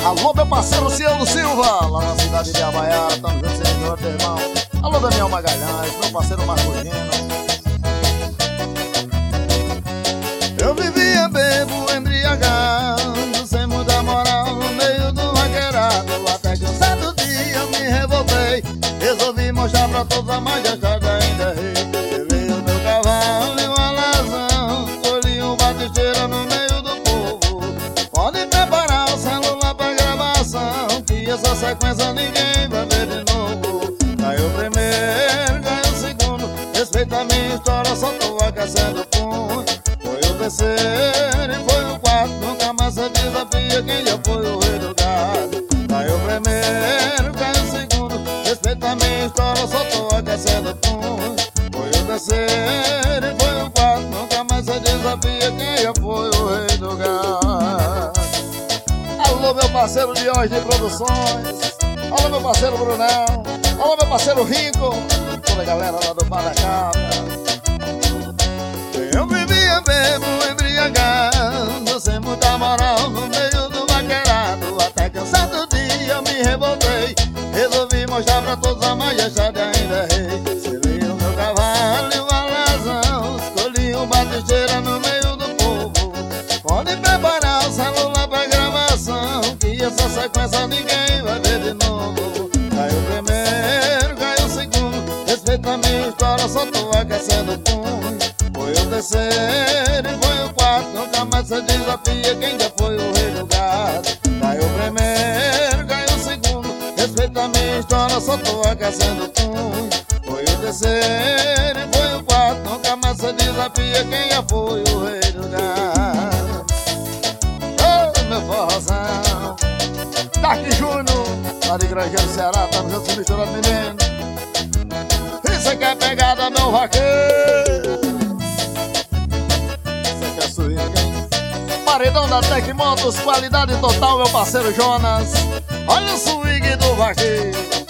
Alô, meu parceiro Ciano Silva, lá na cidade de Abaiara, tamo junto, senhor, teu irmão. Alô, Daniel Magalhães, meu parceiro Marcolino. Eu vivia bebo, embriagado, sem muita moral, no meio do vaqueirado. Até que um certo dia eu me revoltei, resolvi mostrar pra todos a majestade ainda rei. Levei o meu cavalo e uma alazão, escolhi um batisteira no meio do povo. Pode preparar o celular pra gravação, que essa sequência ninguém vai ver de novo. Caiu o primeiro, caiu o segundo, respeita a minha história, só tô aquecendo o punho. Foi o terceiro e foi o quarto, nunca mais se desafia quem já foi o rei do gado. Caiu o primeiro, caiu o segundo, respeita a minha história, só tô aquecendo o punho. Foi o terceiro e foi o quarto, nunca mais se desafia quem já foi o rei do gado. Alô, meu parceiro Diógenes de Produções. Alô, meu parceiro Brunão. Alô, meu parceiro Rico. Toda a galera lá do Bar da Cabra. Eu vivia bebo, embriagado, sem muita moral, no meio do vaqueirado. Até que um certo dia eu me revoltei, resolvi mostrar pra todos a majestade ainda rei. Selei o meu cavalo e uma alazão, escolhi um batisteira no meio do povo. Pode preparar o celular pra gravação, que essa sequência ninguém vai ver de novo. Caiu o primeiro, caiu o segundo, respeita a minha história, só tô aquecendo o punho. Foi o terceiro e foi o quarto, nunca mais se desafia quem já foi o rei do gado. Caiu o primeiro, caiu o segundo, respeita a minha história, só tô aquecendo o punho. Foi o terceiro e foi o quarto, nunca mais se desafia quem já foi o rei do gado. Ô, meu forrozão. Dark Júnior, lá de Grangeiro, Ceará, tamo junto, se misturando, menino. Isso aqui é pegada, meu vaqueiro. Paredão da Tecmotos, qualidade total, meu parceiro Jonas. Olha o swing do vaqueiro.